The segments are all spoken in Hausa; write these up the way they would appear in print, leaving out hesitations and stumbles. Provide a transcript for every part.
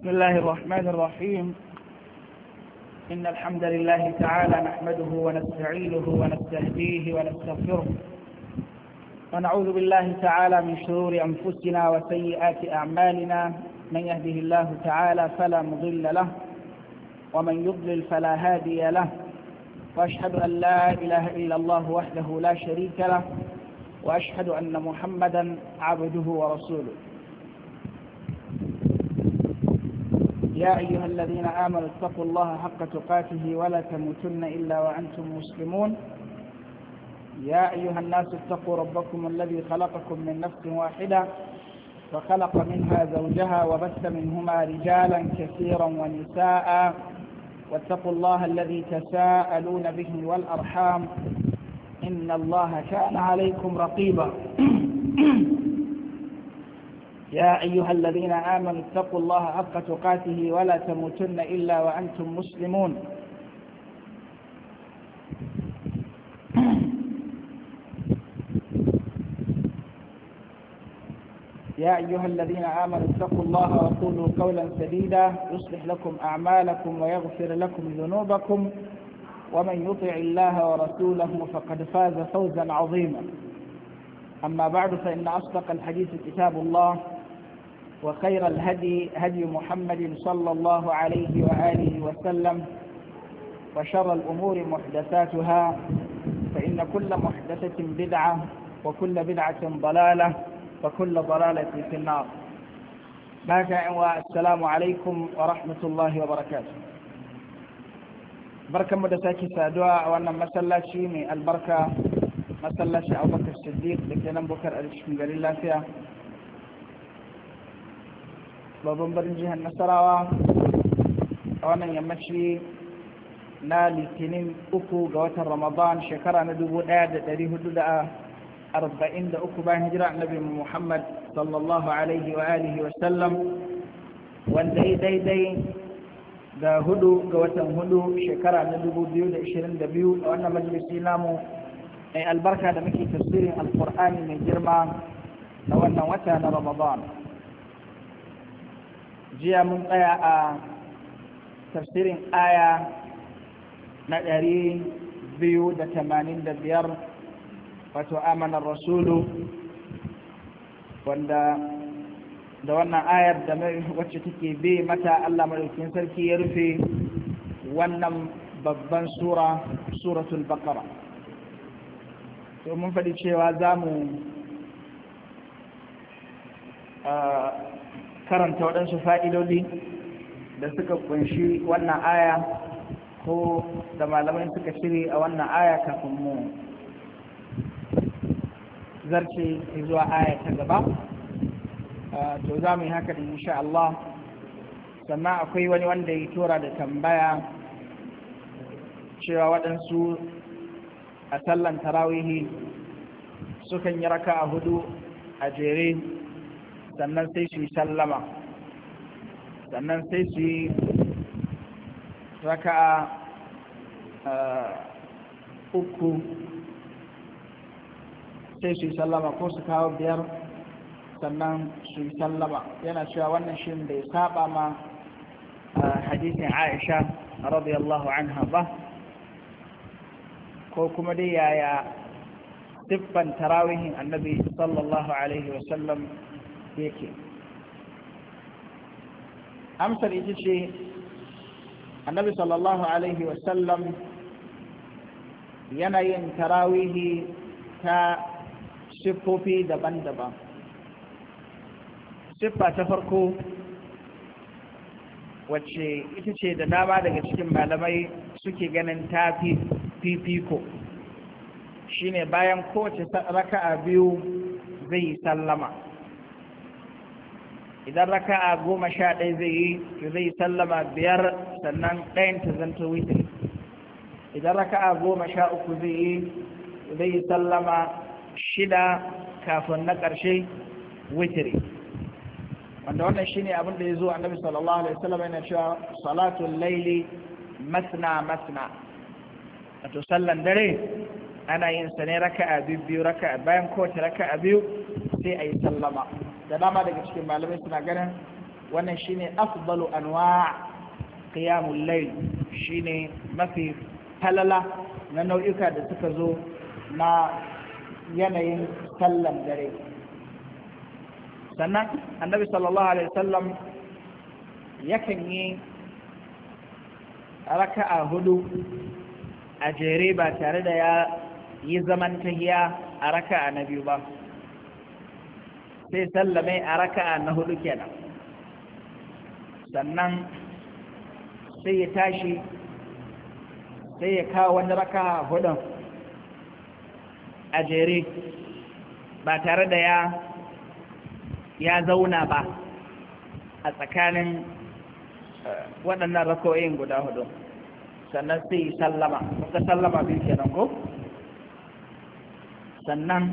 بسم الله الرحمن الرحيم. إن الحمد لله تعالى نحمده ونستعينه ونستهديه ونستغفره ونعوذ بالله تعالى من شرور أنفسنا وسيئات أعمالنا. من يهده الله تعالى فلا مضل له ومن يضلل فلا هادي له، وأشهد أن لا إله إلا الله وحده لا شريك له، وأشهد أن محمدا عبده ورسوله. يا أيها الذين آمنوا اتقوا الله حق تقاته ولا تموتن إلا وأنتم مسلمون. يا أيها الناس اتقوا ربكم الذي خلقكم من نفس واحدة وخلق منها زوجها وبث منهما رجالا كثيرا ونساء، واتقوا الله الذي تساءلون به والأرحام إن الله كان عليكم رقيبا. يا أيها الذين آمنوا اتقوا الله حق تقاته ولا تموتن إلا وأنتم مسلمون. يا أيها الذين آمنوا اتقوا الله وقولوا قولا سديدا يصلح لكم أعمالكم ويغفر لكم ذنوبكم، ومن يطع الله ورسوله فقد فاز فوزا عظيما. أما بعد، فإن أصدق الحديث كتاب الله، وخير الهدي هدي محمد صلى الله عليه وآله وسلم، وشر الأمور محدثاتها، فإن كل محدثة بدعة وكل بدعة ضلالة وكل ضلالة في النار. السلام عليكم ورحمة الله وبركاته. بركة مدساكي سادوا وأنا مسلاشي من البركة مسلاشي أبو بكر الصديق لكي نبكر الشمال لله فيها babban barin jihar Nasarawa a wannan yammaci na Litinin 3 ga watan Ramadan shekara na 1443 bayan hijira annabi Muhammad sallallahu alaihi wa alihi wa sallam, wanda ya daidai da 4 ga watan 4 shekara na 2022 a wannan majalisi namu mai albarka da muke tafsirin alqur'ani mai girma na wannan wata na Ramadan. jiya mun tsaya a tafsirin aya na 285 wato amanar rasulu, wanda da wannan ayar da wacce take bi mata Allah madaukakin sarki ya rufe wannan babban suratul baqara. to mun faɗi cewa za mu karanta waɗansu fa'idodi da suka kunshi wannan aya ko da malamai suka shiri a wannan aya kafin mu zarce zuwa aya ta gaba. To za mu yi haka da insha Allah. Sannan akwai wani wanda ya tura da tambaya cewa waɗansu a sallan tarawihi sukan yi raka a 4 a jere, sannan sai su yi sallama, sannan sai su yi raka'a 3 sai su yi sallama, ko su kawo 5 sannan su yi sallama. yana cewa wannan shi bai saba ma hadisin Aisha radiyallahu anha ba, ko kuma dai yaya siffan tarawihin annabi sallallahu alaihi wasallam yake. amsar ita ce annabi sallallahu alaihi wasallam yana yin tarawihi ta siffofi daban-daban. siffa ta farko wacce ita ce da dama daga cikin malamai suke ganin ta fifiko shine bayan kowace raka'a 2 zai yi sallama. idan raka'a 11 zai sallama 5, sannan ɗayan ta zanto witri. idan raka'a 13 zai sallama 6 kafin na ƙarshe witri. wanda wannan shine abin da ya zo annabi sallallahu alaihi wasallam yana cewa salatul laili masna masna, wato sallan dare ana yin sa ne raka'a biyu, raka'a bayan kowace raka'a 2 sai a yi sallama. da dama daga cikin malamai suna ganin wannan shine afdalu anwa' qiyamul layl, shine mafi falala na nau'ika da suka zo na yanayin sallan dare. Sannan annabi sallallahu alaihi wasallam yakan yi raka'a hudu a jere ba tare da ya yi zaman tahiya a raka'a na biyu ba, sai sallame a raka'a na hudu kenan. Sannan sai ya tashi sai ya kawo wani raka'a hudun a jere ba tare da ya zauna ba a tsakanin waɗannan rako'in guda hudu. Sannan sai yi sallama, kuka sallama biyu kenan ko? Sannan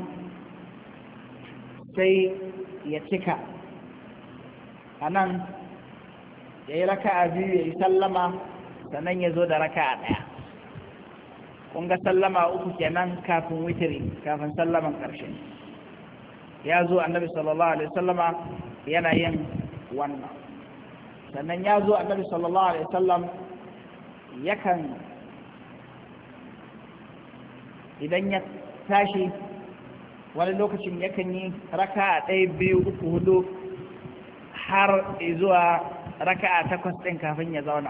sai ya cika a nan ya yi raka'a biyu ya yi sallama, sannan ya zo da raka'a ɗaya. Kun ga sallama uku kenan kafin witiri, kafin sallaman ƙarshe. Ya zo annabi sallallahu alaihi wasallama yana yin wannan. Sannan ya zo annabi sallallahu alaihi wasallam yakan, idan ya tashi wani lokacin yakan yi raka'a ɗaya biyu uku hudu har zuwa raka'a 8 ɗin kafin ya zauna.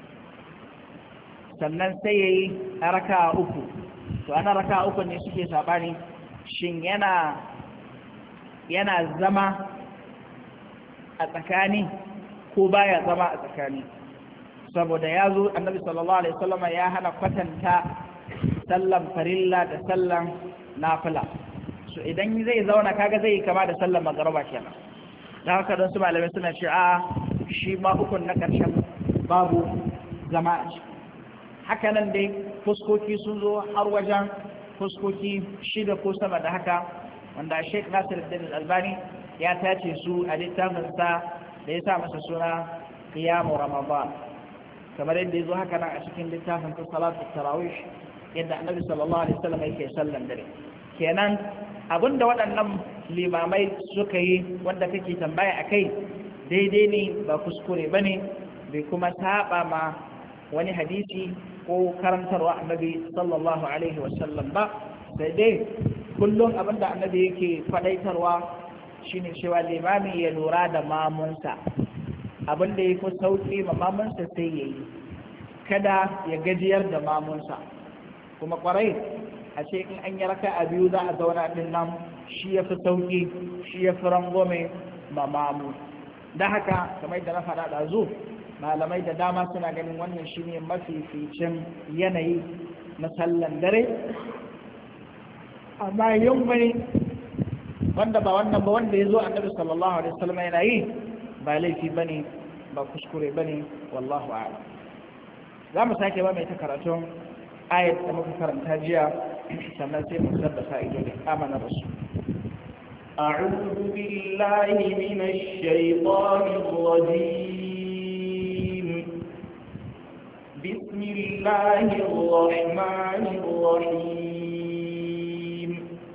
Sannan sai ya yi raka'a 3. To ana raka'a 3 ne suke saɓani, shin yana zama a tsakani ko baya zama a tsakani, saboda ya zo annabi sallallahu alaihi wasallam ya hana kwatanta sallan farilla da sallan nafila. So idan zai zauna kaga zai kama da sallan magruba kenan. Da haka don su malamai suna ce a shi ma ukun na karshen babu zama a ciki. Haka nan dai fuskoki sun zo har wajen fuskoki 6 ko sama da haka, wanda Sheikh Nasiruddin Albani ya tace su a littafinsa da ya sa masa suna Qiyamu Ramadan, kamar yadda ya zo haka nan a cikin littafin ta Salatu Tarawih, yadda Annabi sallallahu alaihi wasallam yake sallan dare. Kenan abinda waɗannan limamai suka yi wanda kake tambaya akai daidai ne, ba kuskure bane, bai kuma saba ma wani hadisi ko karantarwa Annabi sallallahu alaihi wasallam ba. Sai dai kullum abinda Annabi yake faɗaitarwa shine cewa limami ya lura da mamunsa, abinda ya fi sauƙi ma mamunsa sai ya yi, kada ya gajiyar da mamunsa. Kuma kwarai a ce in an yi raka'a biyu za a zauna din nan, shi ya fi sauƙi, shi ya fi rangwame ma mamu. Da haka kamar da na faɗa ɗazu, malamai da dama suna ganin wannan shine mafificin yanayi na sallan dare. Amma yin wani wanda ba wannan ba, wanda ya zo annabi sallallahu alaihi wasallam yana yi, ba laifi bane, ba kuskure bane, wallahu a'lam. Za mu sake ba mai ta karatun ayat da muka karanta jiya, sannan sai mu sadda fa'idodin amana rasul. أعوذ بالله من الشيطان الرجيم. بسم الله الرحمن الرحيم.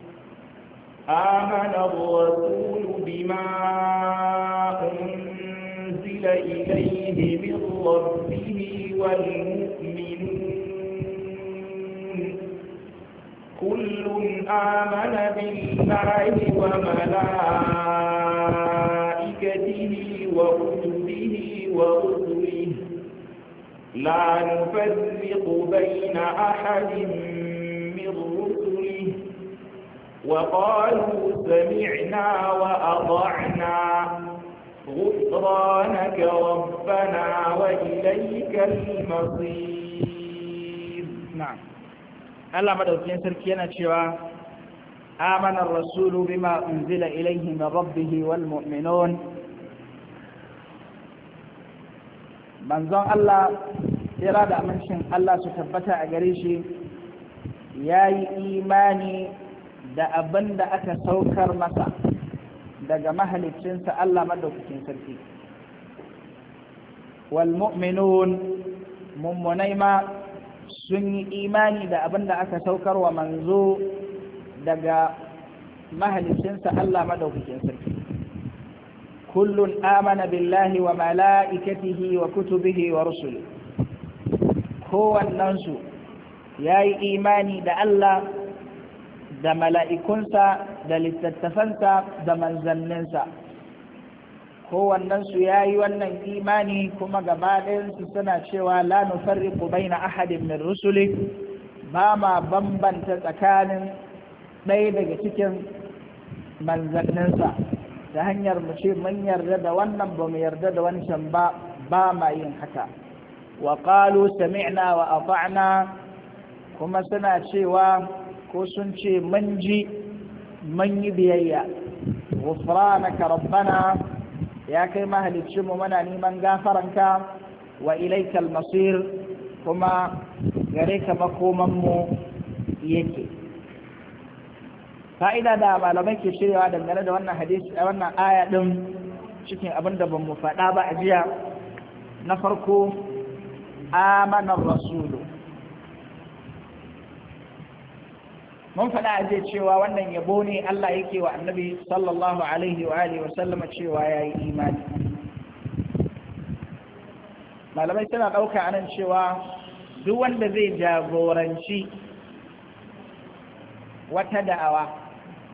آمن الرسول بما أنزل إليه من ربه والمؤمنون كل آمن بالله وملائكته وكتبه ورسله لا نفرق بين أحد من رسله وقالوا سمعنا وأطعنا غفرانك ربنا وإليك المصير. نعم. Allah madaukakin sarki yana cewa amana ar-rasulu bima unzila ilayhi min rabbih wal mu'minun. Manzon Allah tsira da amincin Allah su tabbata a gare shi yayi imani da abin da aka saukar masa daga mahaliccinsa Allah madaukakin sarki. Wal mu'minun, mummunai ma sun yi imani da abin da aka saukar wa manzo daga mahalicinsa Allah madaukakin sarki. kullun amana billahi wa mala'ikatihi wa kutubihi wa rusuli, kowannensu ya yi imani da Allah da mala'ikunsa da littattafansa da manzanninsa. Kowannensu ya yi wannan imani kuma gaba ɗayansu suna cewa la nufarriqu baina ahadin min rusuli, ba ma bambanta tsakanin ɗaya daga cikin manzanninsa ta hanyar mu ce mun yarda da wannan ba mu yarda da wancan ba, ba ma yin haka. Wa qalu sami'na wa ata'na, kuma suna cewa ko sun ce mun ji mun yi biyayya. Ghufranaka rabbana, ya kai mahaliccinmu muna neman gafaranka, wa ilaikal masir, kuma gare ka makomanmu yake. Fa'ida da malamai ke shiryawa dangane da wannan hadisi a wannan aya ɗin cikin abin da ban mu faɗa ba a jiya. Na farko, amanar rasulu. Mun faɗa a jiya cewa wannan yabo ne Allah yake wa annabi sallallahu alaihi wa alihi wa sallama cewa ya yi imani. Malamai suna ɗauka anan cewa duk wanda zai jagoranci wata da'awa,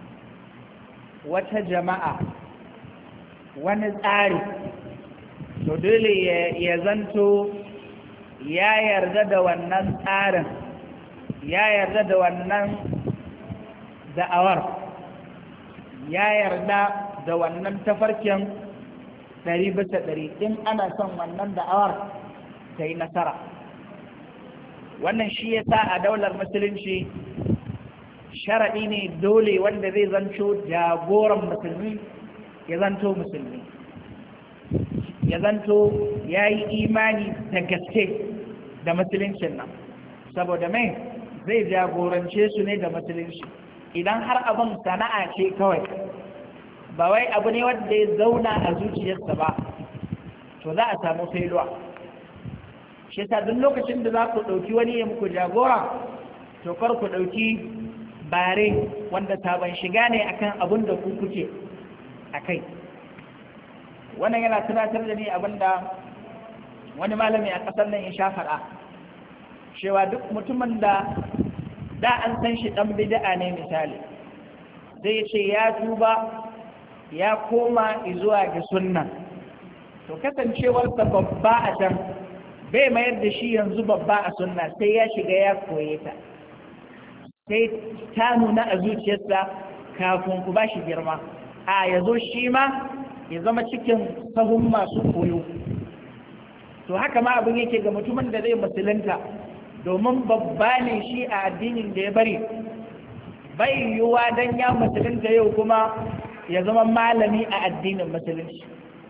wata jama'a, wani tsari, to dole ya zanto ya yarda da wannan tsarin, ya yarda da wannan da'awar, ya yarda da wannan tafarkin 100% in ana son wannan da'awar ta yi nasara. Wannan shi ya sa a daular musulunci sharaɗi ne dole wanda zai zanto jagoran musulmi ya zanto musulmi, ya zanto ya yi imani da gaske da musuluncin nan, saboda mai zai jagorance su ne da musulunci. Idan har abin sana'a ce kawai, ba wai abu ne wanda ya zauna a zuciyarsa ba, to za a samu failuwa. Shi yasa duk lokacin da za ku ɗauki wani ya muku jagora, to kar ku ɗauki bare wanda sabon shiga ne akan abin da ku kuke a kai. Wannan yana tunatar da ni abin da wani malami a ƙasar nan ya sha faɗa, cewa duk mutumin da an san shi ɗan bid'a ne misali, zai ce ya tuba ya koma zuwa ga sunna, to kasancewarsa babba a can bai mayar da shi yanzu babba a sunna, sai ya shiga ya koye ta, sai ta nuna a zuciyarsa kafin ku ba shi girma, a ya zo shi ma ya zama cikin sahun masu koyo. To haka ma abin yake ga mutumin da zai musulunta, domin babba ne shi a addinin da ya bari, bai yiwuwa don ya musulunta yau kuma ya zama malami a addinin musulunci.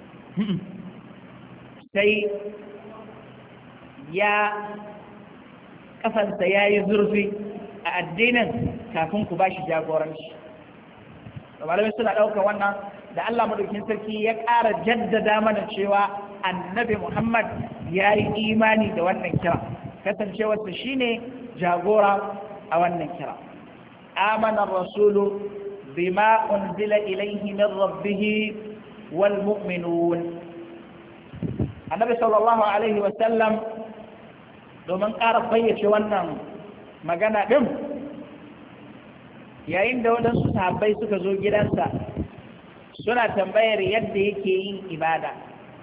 Sai ya kafansa ya yi zurfi a addinin kafin ku ba shi jagoranci. Malamai suna ɗaukar wannan da Allah madaukin sarki ya ƙara jaddada mana cewa annabi Muhammad ya yi imani da wannan kira, kasancewarsa shine jagora a wannan kira. Amana rasulu bima unzila ilayhi min rabbih wal mu'minun. Annabi sallallahu alaihi wa sallam, domin ƙara fayyace wannan magana ɗin, yayin da waɗansu sahabbai suka zo gidansa suna tambayar yadda yake yin ibada,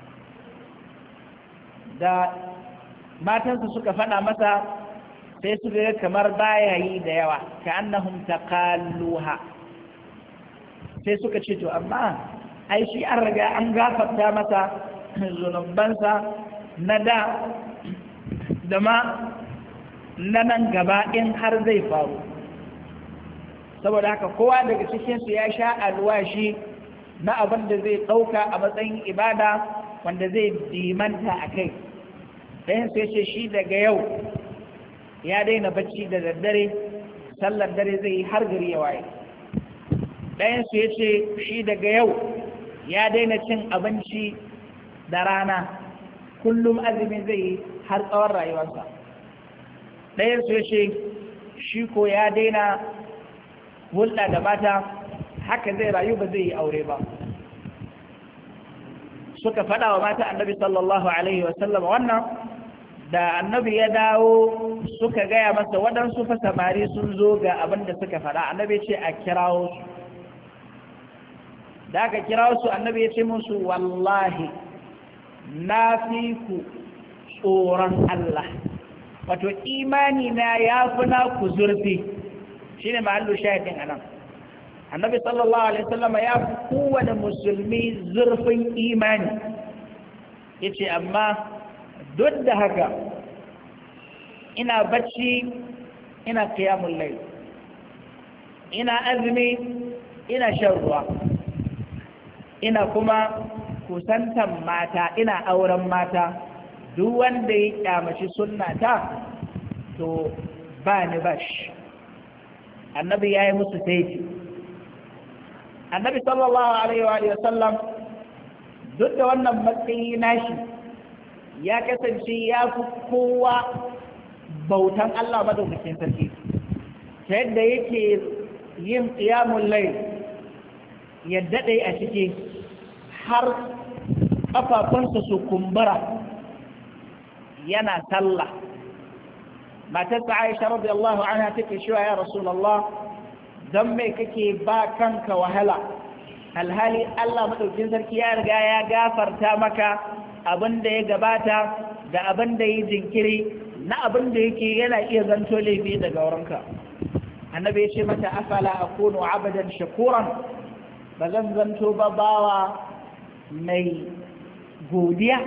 da matansa suka faɗa masa sai su ga kamar baya yi da yawa, ka annahum taqalluha, sai suka ce to amma ai shi an riga an gafarta masa zunubansa na da ma na nan gaba in har zai faru. Saboda haka kowa daga cikinsu ya sha alwashi na abin da zai ɗauka a matsayin ibada wanda zai dimanta a kai. Ɗayan sai ce shi daga yau ya daina bacci da daddare, sallar dare zai yi har gari ya waye. Ɗayan su ya ce shi daga yau ya daina cin abinci da rana, kullum azumi zai yi har tsawon rayuwarsa. Ɗayan su ya ce shi ko ya daina hulɗa da mata, haka zai rayu ba zai yi aure ba. suka faɗa wa mata annabi sallallahu alaihi wasallam wannan. Da annabi ya dawo suka gaya masa waɗansu fa samari sun zo ga abin da suka faɗa. Annabi ce a kirawo su. Da aka kirawo su annabi ya ce musu wallahi na fi ku tsoron Allah, wato imani na ya fi na ku zurfi. Shi ne mahallu shahidin anan. Annabi sallallahu alaihi wasallam ya fi kowane musulmi zurfin imani. Ya ce amma duk da haka ina bacci ina qiyamul layl, ina azumi ina shan ruwa, ina kuma kusantan mata, ina auren mata. Duk wanda ya kyamaci sunnata to ba ni bashi. Annabi ya yi musu taiti. Annabi sallallahu alaihi wa sallam duk da wannan matsayi nashi ya kasance ya fi kowa bautan Allah madaukakin sarki, ta yadda yake yin qiyamul layl ya daɗe a ciki har ƙafafunsa su kumbura yana sallah. Matarsa Aisha radiyallahu anha take cewa ya Rasulullah, don me kake ba kanka wahala alhali Allah madaukakin sarki ya riga ya gafarta maka abin da ya gabata da abin da ya jinkiri na abin da yake yana iya zanto laifi daga wurinka. Annabi ya ce mata afala akunu abadan shakuran, ba zan zanto ba bawa mai godiya.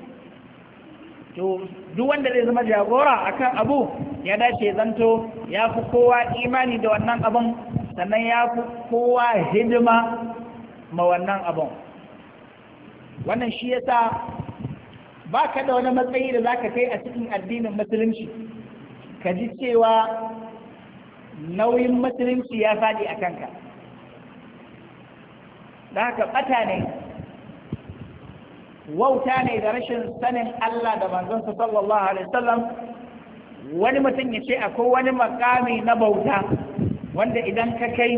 To duk wanda zai zama jagora akan abu ya dace zanto ya fi kowa imani da wannan abun, sannan ya fi kowa hidima ma wannan abun. Wannan shi yasa ba ka da wani matsayi da za ka kai a cikin addinin musulunci ka ji cewa nauyin musulunci ya faɗi a kanka. Da haka ɓata ne, wauta ne da rashin sanin Allah da manzonsa sallallahu alaihi wasallam wani mutum ya ce akwai wani makami na bauta wanda idan ka kai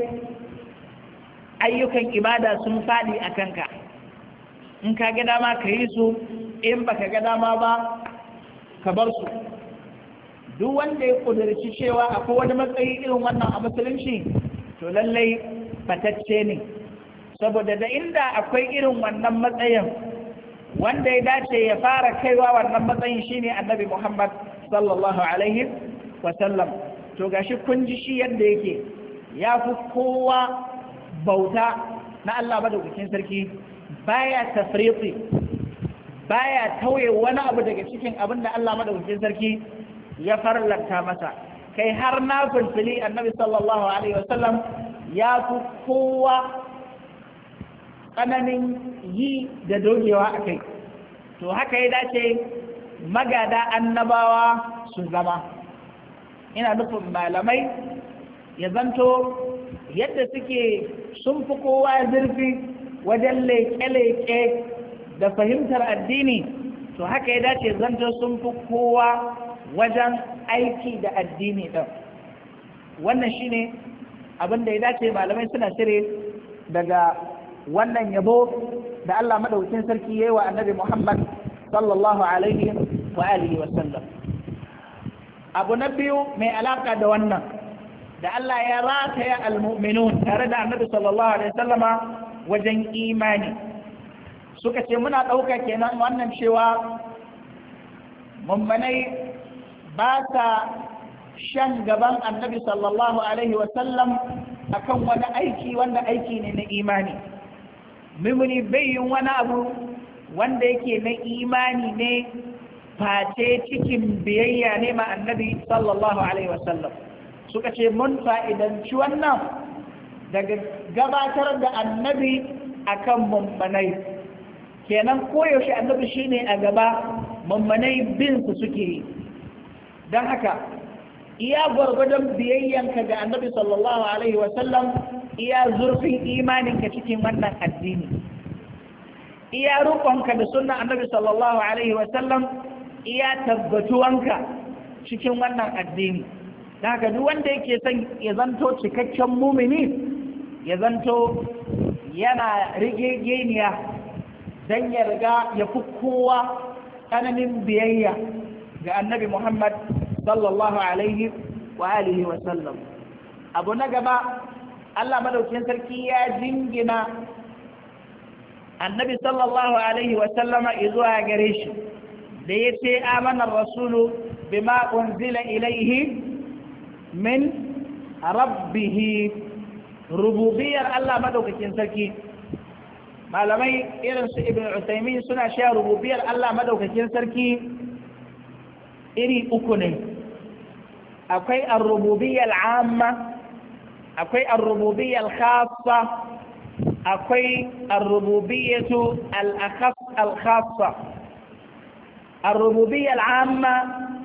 ayyukan ibada sun faɗi a kanka. In ka ga dama ka yi su, in baka ga dama ba ka bar su. Duk wanda ya kudurci cewa akwai wani matsayi irin wannan a musulunci to lallai batacce ne, saboda da inda akwai irin wannan matsayin wanda ya dace ya fara kaiwa wannan matsayin shine annabi Muhammad sallallahu alaihi wasallam. To gashi kun ji shi yadda yake ya fi kowa bauta na Allah madaukakin sarki, baya tafriqi, baya tauye wani abu daga cikin abin da Allah madaukakin sarki ya farlanta masa. Kai har na fulfili annabi sallallahu alaihi wasallam ya fi kowa tsananin yi da dogewa a kai. To haka ya dace magada annabawa su zama. Ina nufin malamai ya zanto yadda suke sun fi kowa zurfi wajen leƙe-leƙe da fahimtar addini, to haka ya dace zanto sun fi kowa wajen aiki da addini ɗin. Wannan shine abin da ya dace malamai suna cire daga wannan yabo da Allah madaukakin sarki yayi wa annabi Muhammad sallallahu alaihi wa alihi wa sallam. Abu na biyu mai alaka da wannan da Allah ya rataya almu'minun tare da annabi sallallahu alaihi wa sallama wajen imani. Suka ce muna ɗauka kenan wannan cewa mummanai ba sa shan gaban annabi sallallahu alaihi wa sallam akan wani aiki wanda aiki ne na imani. Mimuni bai yin wani abu wanda yake na imani ne face cikin biyayya ne ma annabi sallallahu alaihi wasallam. Suka ce mun fa'idanci wannan daga gabatar da annabi akan mummanai. Kenan koyaushe annabi shine a gaba, mummanai bin su suke yi. Don haka iya gwargwadon biyayyanka ga annabi sallallahu alaihi wasallam iya zurfin imaninka cikin wannan addini, iya rukunka da sunnan annabi sallallahu alaihi wasallam iya tabbatuwanka cikin wannan addini. Da haka duk wanda yake son ya zanto cikakken mumini, ya zanto yana rigegeniya dan ya riga ya fi kowa tsananin biyayya ga annabi Muhammad sallallahu alaihi wa alihi wa sallam. Abu na gaba, Allah madaukakin sarki ya jingina annabi sallallahu alaihi wa sallama zuwa gare shi da yace amana rasulu bima unzila ilaihi min rabbih. Rububiyar Allah madaukakin sarki, malamai irin su Ibn Uthaymeen suna cewa rububiyar Allah madaukakin sarki iri uku ne. Akwai ar-rububiyyah al-amma, akwai ar-rububiyyah al-khassa, akwai ar-rububiyyah al-akhas al-khassa. Ar-rububiyyah al-amma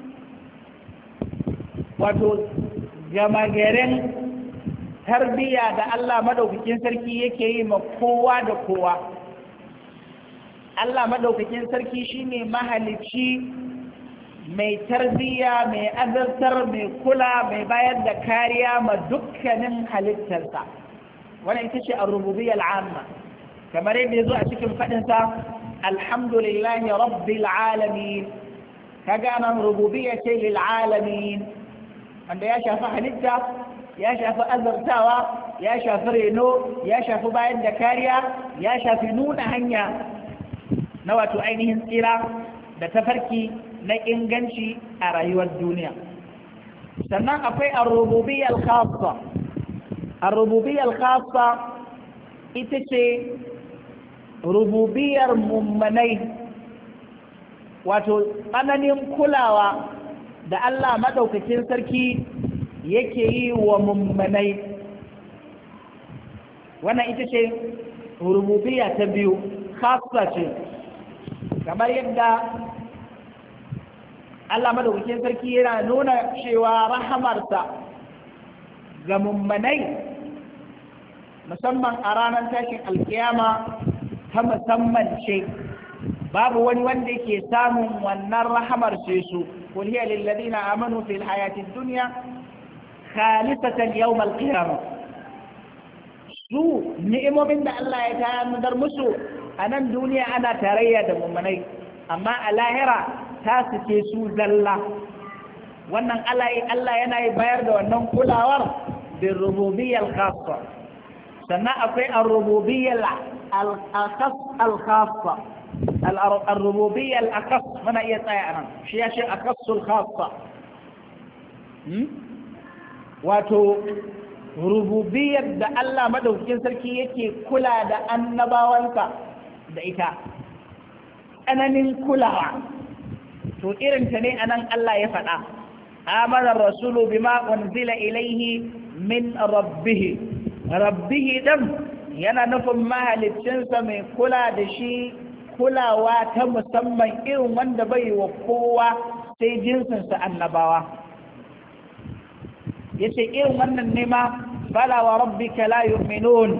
wato gamagaren tarbiya da Allah madaukakin sarki yake yi ma kowa da kowa. Allah madaukakin sarki shine mahalicci mai tarbiya, mai azartar, mai kula, mai bayar da kariya ma dukkanin halittarsa. Wannan ita ce ar-rububiyyah al-amma, kamar yadda yazo a cikin fadin sa alhamdulillahi rabbil alamin. Kaga nan rububiyya ce lil alamin, wanda ya shafi halitta, ya shafi azartawa, ya shafi reno, ya shafi bayar da kariya, ya shafi nuna hanya na wato ainihin tsira da tafarki na inganci a rayuwar duniya. Sannan akwai ar-rububiyyah al-khassa. Ar-rububiyyah al-khassa ita ce rububiyar mummanai, wato tsananin kulawa da Allah madaukakin sarki yake yi wa mummanai. Wannan ita ce rububiyya ta biyu, khassa ce. Kamar yadda Allah madaukakin sarki yana nuna cewa rahamarsa ga mummanai musamman a ranar tashin alkiyama ta musamman ce, babu wani wanda yake samun wannan rahamar sai su. Qul hiya lil ladina amanu fil hayatid dunya khalisatan yawm al-qiyamah. Su ni'imomin da Allah ya tanadar musu a nan duniya ana tarayya da mummunai, amma a lahira ta suke su zalla. Wannan Allah yana yi bayar da wannan kulawar bin rububiyyar khassa. Sannan akwai ar-rububiyyar al-khassa, al-rububiyyar al-akhas, muna iya tsaya a nan, shi ya ce akhassul khassa. Wato rububiyar da Allah madaukakin sarki yake kula da annabawansa da ita, tsananin kulawa. To irinta ne anan Allah ya faɗa, amana rasulu bima unzila ilaihi min rabbih. Rabbih dan yana nufin mahaliccinsa mai kula da shi kulawa ta musamman irin wanda bai wa kowa sai jinsinsa annabawa. Yace irin wannan ne ma fala wa rabbika la yu'minun,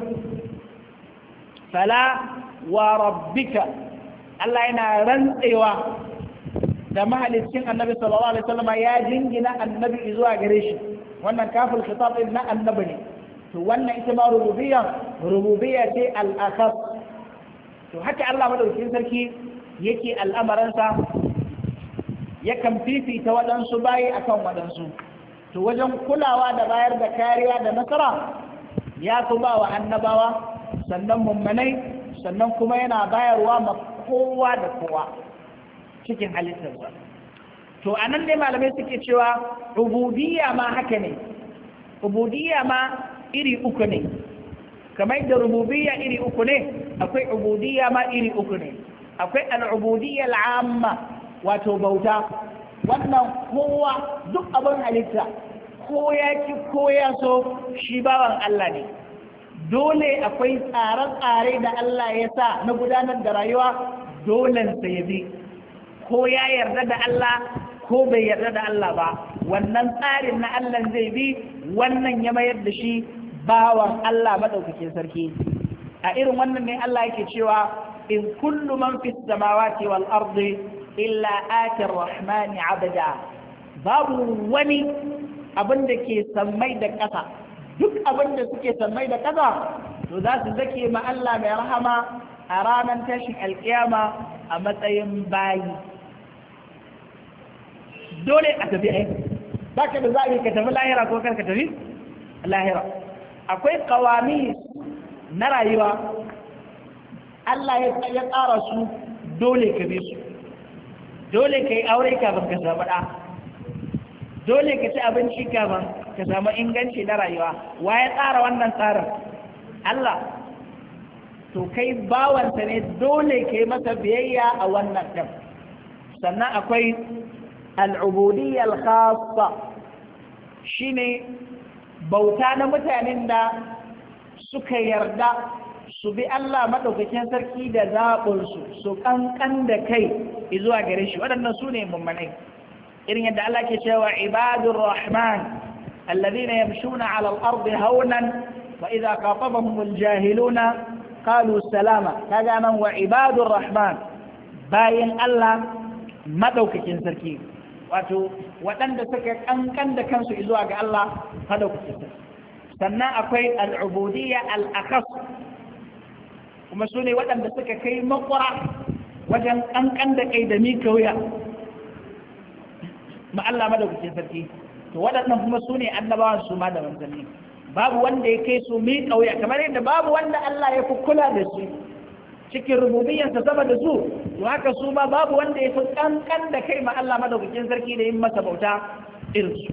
fala wa rabbika, Allah yana rantsewa da mahalicin annabi sallallahu alaihi wasallam, ya jingina annabi zuwa gare shi. Wannan kafin khitab na annabi ne. To wannan ita ma rububiyya ce al-akhas. To haka Allah madaukakin sarki yake al'amaransa, yakan fifita waɗansu bayi akan waɗansu. To wajen kulawa da bayar da kariya da nasara ya fi ba wa annabawa, sannan mummanai, sannan kuma yana bayarwa ma kowa da kowa cikin halittarsa. To a nan dai malamai suke cewa ubudiyya ma haka ne, ubudiyya ma iri uku ne. Kamar da rububiyya iri uku ne, akwai ubudiyya ma iri uku ne. Akwai al'ubudiyya al'amma, wato bauta. Wannan kowa duk abin halitta, ko ya ki ko ya so, shi bawan Allah ne. Dole akwai tsare-tsare da Allah ya sa na gudanar da rayuwa, dolensa ya bi. Ko ya yarda da Allah ko bai yarda da Allah ba, wannan tsarin na Allah zai bi, wannan ya mayar da shi bawan Allah madaukakin sarki. A irin wannan ne Allah yake cewa in kullu man fis samawati wal ardi illa ati ar-rahmani abada. Babu wani abin da ke sammai da ƙasa, duk abin da suke sammai da ƙasa to za su zake ma Allah mai rahama a ranar tashin alkiyama a matsayin bayi dole a tafi aiki ba ka da zaɓi ka tafi lahira ko kar ka tafi lahira. akwai kawami na rayuwa Allah ya tsara su dole ka bi su, dole ka yi aure kafin ka samu ɗa, dole ka ci abinci kafin ka samu inganci na rayuwa. Wa ya tsara wannan tsarin? Allah. To kai bawansa ne, dole ka yi masa biyayya a wannan ɗin. Sannan akwai al'ubudiyya al-khassa, shine bauta na mutanen da suka yarda su bi Allah maɗaukakin sarki da zaɓinsu, su ƙanƙan da kai zuwa gare shi. Waɗannan su ne mummanai, irin yadda Allah ke cewa ibadur rahman alladhina yamshuna 'ala al-ardi hawnan wa idha khatabahum al-jahiluna qalu salama. kaga nan wa ibadur rahman, bayin Allah maɗaukakin sarki, wato waɗanda suka ƙanƙan da kansu zuwa ga Allah maɗaukakin sarki. Sannan akwai al'ubudiyya al-akhas, kuma su ne waɗanda suka kai makwara wajen ƙanƙan da kai da mika wuya ma Allah madaukakin sarki. To waɗannan kuma su ne annabawan su ma da manzanni, babu wanda ya kai su mika wuya, kamar yadda babu wanda Allah ya fi kula da su cikin rububiyarsa sama da su, to haka su ma babu wanda ya fi ƙanƙan da kai ma Allah madaukakin sarki da yin masa bauta irin su.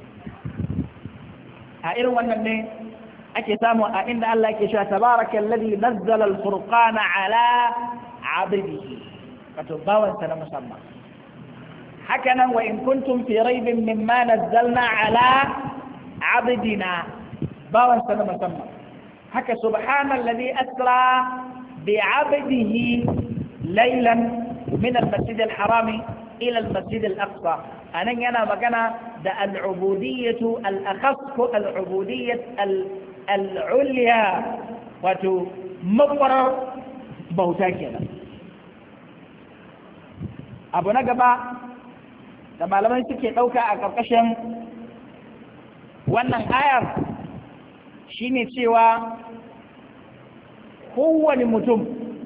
A irin wannan ne ake samu a inda Allah ke cewa tabarakal ladhi nazzala al-furqana ala 'abdihi, wato bawansa na musamman. haka nan wa in kuntum fi raibin mimma nazzalna ala 'abdina, bawansa na musamman. haka subhanalladhi asra bi 'abdihi laylan min al-masjid al-haram ila al-masjid al-aqsa. anan yana magana da al-ubudiyyatu al-akhas ko al-ubudiyyat al-ulya, wato makwarar bauta kenan. abu na gaba da malamai suke ɗauka a ƙarƙashin wannan ayar shine cewa kowane mutum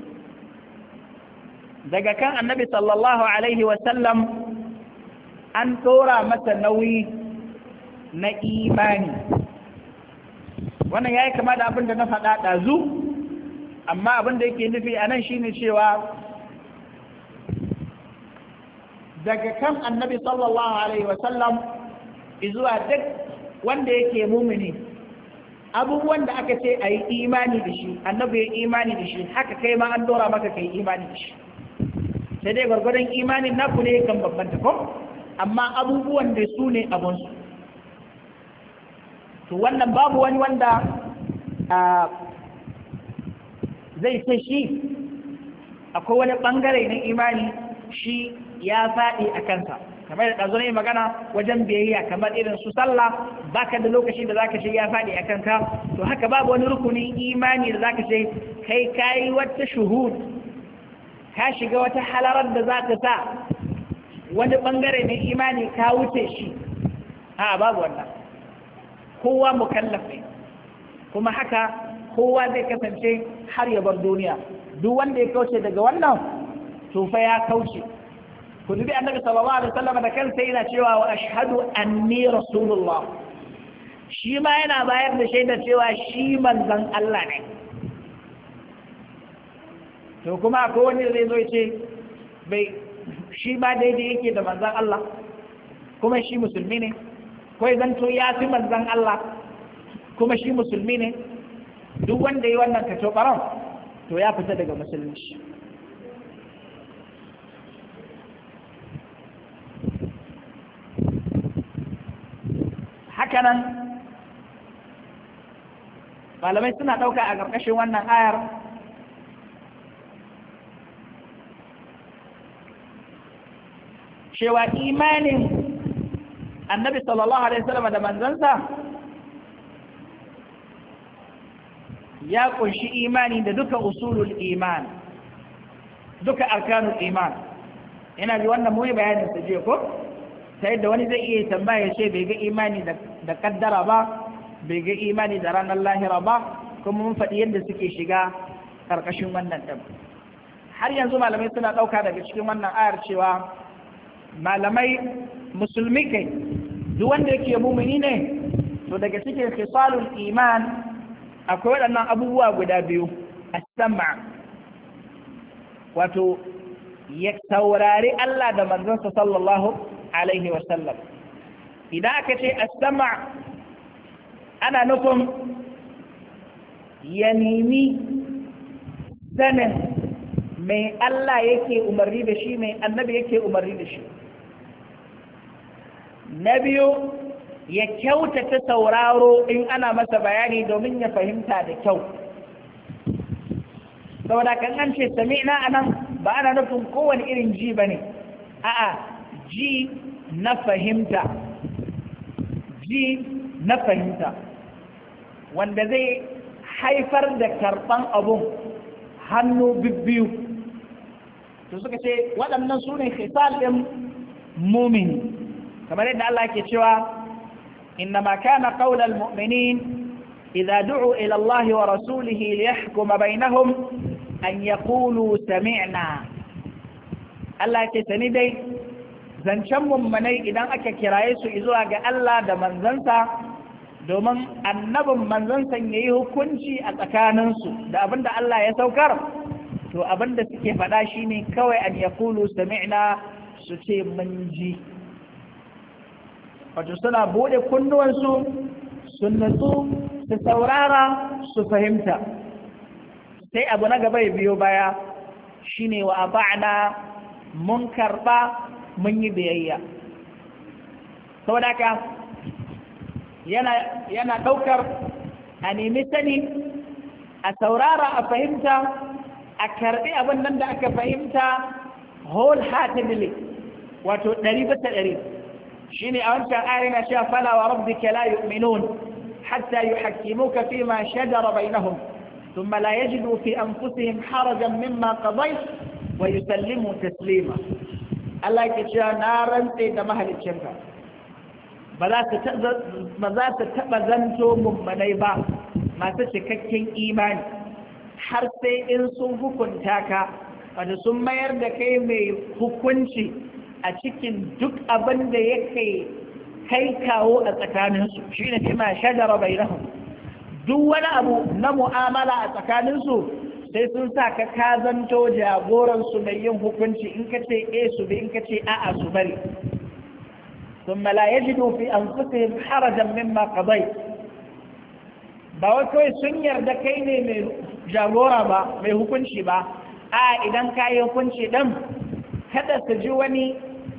daga kan annabi sallallahu alaihi wasallam an ɗora masa nauyi na imani. wannan ya yi kama da abin da na faɗa ɗazu, amma abin da yake nufi a nan shine cewa daga kan annabi sallallahu alaihi wasallam izuwa duk wanda yake mumini, abubuwan da aka ce a yi imani da shi, annabi ya imani da shi, haka kai ma an ɗora maka kai imani da shi. sai dai gwargwadon imanin naku ne kan babbanta ko, amma abubuwan da su ne abunsu. to wannan babu wani wanda zai ce shi akwai wani bangare na imani shi ya faɗi a kansa, kamar da ɗazo ne magana wajen biyayya, kamar irin su sallah baka da lokaci da zaka ce ya faɗi a kanka. to haka babu wani rukunin imani da zaka ce kai kayi wata shuhud, ka shiga wata halarar da za ta sa wani bangare na imani ka wuce shi. babu wannan. kowa mukallaf ne, kuma haka kowa zai kasance har ya bar duniya. duk wanda ya kauce daga wannan to fa ya kauce. ku dubi annabi sallallahu alaihi wasallam da kansa yana cewa wa ashhadu anni rasulullah, shi ma yana bayar da shaidar cewa shi manzon Allah ne. to kuma ko wani zai zo ya ce bai shi ma daidai yake da manzon Allah, kuma shi musulmi ne, ko ya zanto ya fi manzon Allah kuma shi musulmi ne. duk wanda yi wannan katobaran to ya fita daga musulunci. hakanan malamai suna ɗauka a ƙarƙashin wannan ayar cewa imanin annabi sallallahu alaihi wasallam da manzansa ya kunshi imani da duka usulul iman, duka arkanul iman. ina ji wannan muyi bayanin su je ko, ta yadda wani zai iya tambaya ce bai ga imani da kaddara ba, bai ga imani da ranar lahira ba, kuma mun faɗi yadda suke shiga ƙarƙashin wannan ɗin. Har yanzu malamai suna ɗauka daga cikin wannan ayar cewa malamai musulmi kai duk wanda yake mumini ne to daga cikin khisalul iman akwai waɗannan abubuwa guda biyu, as-sam' wato ya saurari Allah da manzonsa sallallahu alaihi wa sallam. Idan aka ce as-sam' ana nufin ya nemi sanin mai Allah yake umarni da shi, mai annabi yake umarni da shi. Na biyu, ya kyautata sauraro in ana masa bayani domin ya fahimta da kyau. Saboda kan an ce sami'na anan ba ana nufin kowane irin ji bane, a'a ji na fahimta, ji na fahimta wanda zai haifar da karɓan abun hannu bibbiyu. To suka ce waɗannan su ne khisal ɗin mumini, kamar yadda Allah ke cewa innama kana qawla almu'minin idza du'u ila Allah wa rasulihi liyahkuma bainahum an yaqulu sami'na. Allah ke sani dai zancen mummunai idan aka kiraye su zuwa ga Allah da manzansa domin annabin manzansa yayi hukunci a tsakaninsu da abinda Allah ya saukar, to abinda suke faɗa shine kawai an yaqulu sami'na, su ce mun ji. Wato suna bude kunnuwansu su natsu su saurara su fahimta. Sai abu na gaba ya biyo baya shine wa ata'na, mun karba mun yi biyayya. Saboda haka yana ɗaukar a nemi sani, a saurara, a fahimta, a karɓi abin nan da aka fahimta wholeheartedly, wato 100%. shine a wancan ayar na cewa fala wa rabbika la yu'minun hatta yuhakkimuka fima shajara bainahum thumma la yajidu fi anfusihim harajan mimma qadayt wa yusallimu taslima. Allah ke cewa na rantse da mahaliccinka ba za su taɓa zanto mummanai ba masu cikakken imani har sai in sun hukunta ka, wanda sun mayar da kai mai hukunci a cikin duk abin da yake kai kawo a tsakaninsu. Shi ne kima shajara bainahum, duk wani abu na mu'amala a tsakaninsu sai sun sa ka zanto jagoransu mai yin hukunci, in ka ce su bi, in ka ce a'a su bari. ثم لا يجدوا في أنفسهم حرجا مما قضيت. ba wai kawai sun yarda kai ne mai jagora ba, mai hukunci ba, a idan ka yi hukunci ɗin kada su ji wani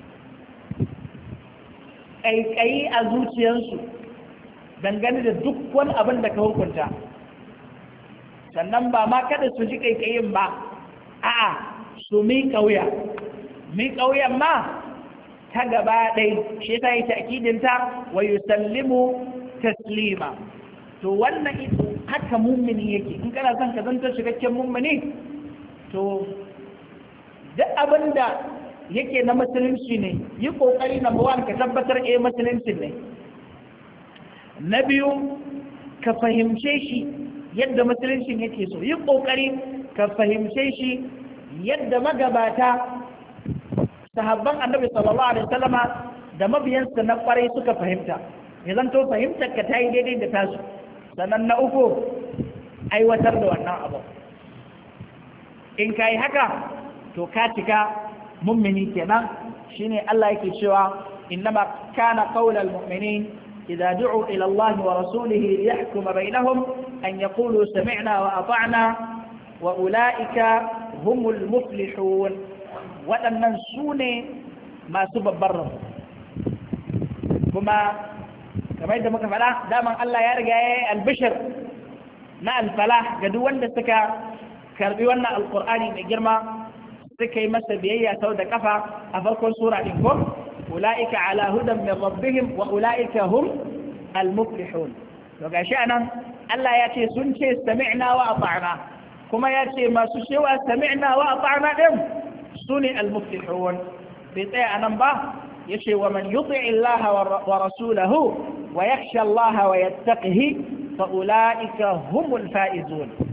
ƙaiƙayi a zuciyarsu dangane da duk wani abin da ka hukunta. Sannan ba ma kada su ji ƙaiƙayin ba, a'a su miƙa wuya. Miƙa wuyan ma ta gaba ɗai, shi ta yi ta'kidinta wa yusallimu taslima. To wannan haka mummuni yake. In kana son ka zanto cikakken mummuni, to duk abin da yake na musulunci ne, yi ƙoƙari na one ka tabbatar musulunci ne. Na biyu, ka fahimce shi yadda musuluncin yake so. Yi ƙoƙari ka fahimce shi yadda magabata sahabban annabi sallallahu alaihi wasallama da mabiyansa na kwarai suka fahimta. Ya zanto fahimtar ka ta yi daidai da tasu. Sannan na uku, aiwatar da wannan abu. In ka yi haka, to ka cika mummini kenan. Shine Allah yake cewa innama kana qaulal mu'minin idza du'u ila Allah wa rasulihi liyahkuma bainahum an yaqulu sami'na wa ata'na wa ulaika humul muflihun. Waɗannan su ne masu babbar rabu. Kuma kamar yadda muka faɗa, daman Allah ya riga ya yi albishir na alfalah ga duk wanda suka karbi wannan alkur'ani mai girma, suka yi masa biyayya sau da kafa a farkon sura ɗin ko ula'ika ala hudan min rabbihim wa ula'ika hum al-muflihun. To gashi anan Allah ya ce sun ce sami'na wa ata'na, kuma ya ce masu cewa sami'na wa ata'na din sune al-muflihun. Bai tsaya anan ba, yace wa man yuti'i Allah wa rasulahu wa yakhsha Allah wa yattaqihi fa ula'ika humul faizun.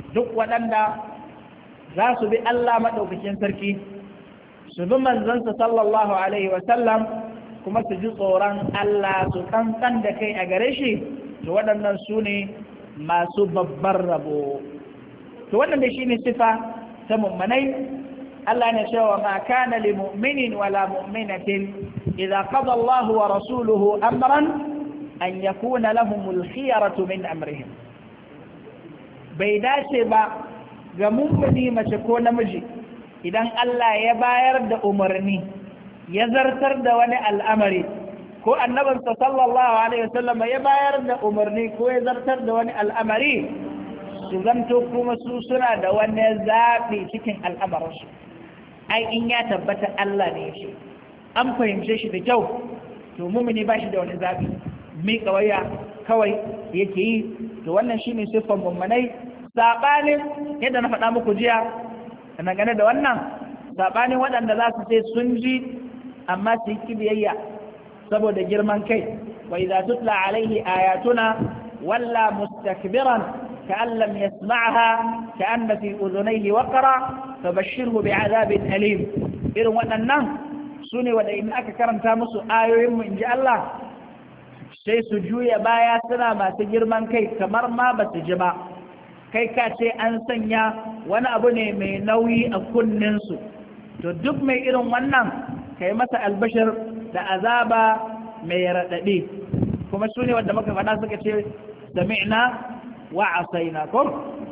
duk waɗanda za su bi Allah maɗaukakin sarki su bi manzansa sallallahu alaihi wasallam kuma su ji tsoron Allah su kankan da kai a gare shi to waɗannan su ne masu babbar rabo to wannan da shi ne sifa ta mummanai Allah ne cewa ma kana li mu'minin wala mu'minatin idza qada Allah wa rasuluhu amran an yakuna lahumul khiyaratu min amrihim bai dace ba ga mummuni mace ko namiji idan Allah ya bayar da umarni ya zartar da wani al'amari ko annabinsa sallallahu alaihi wasallam ya bayar da umarni ko ya zartar da wani al'amari su zanto kuma su suna da wani zaɓi cikin al'amarinsu ai in ya tabbata Allah ne shi an fahimce shi da kyau to mumini ba shi da wani zaɓi mi kawaya kawai yake yi to wannan shine siffar mummunai saɓanin yadda na faɗa muku jiya dangane da wannan saɓanin waɗanda za su ce sun ji amma su yi biyayya saboda girman kai wa idza tutla alaihi ayatuna walla mustakbiran ka'an lam yasma'ha ka'anna fi udhunayhi waqra fabashshirhu bi'adabin alim irin waɗannan sune wanda in aka karanta musu ayoyin mu inji Allah sai su juya baya suna masu girman kai kamar ma ba su ji ba kai ka ce an sanya wani abu ne mai nauyi a kunninsu to duk mai irin wannan kai masa albashir da azaba mai raɗaɗi kuma su ne wanda muka faɗa suka ce sami'na wa asaina ko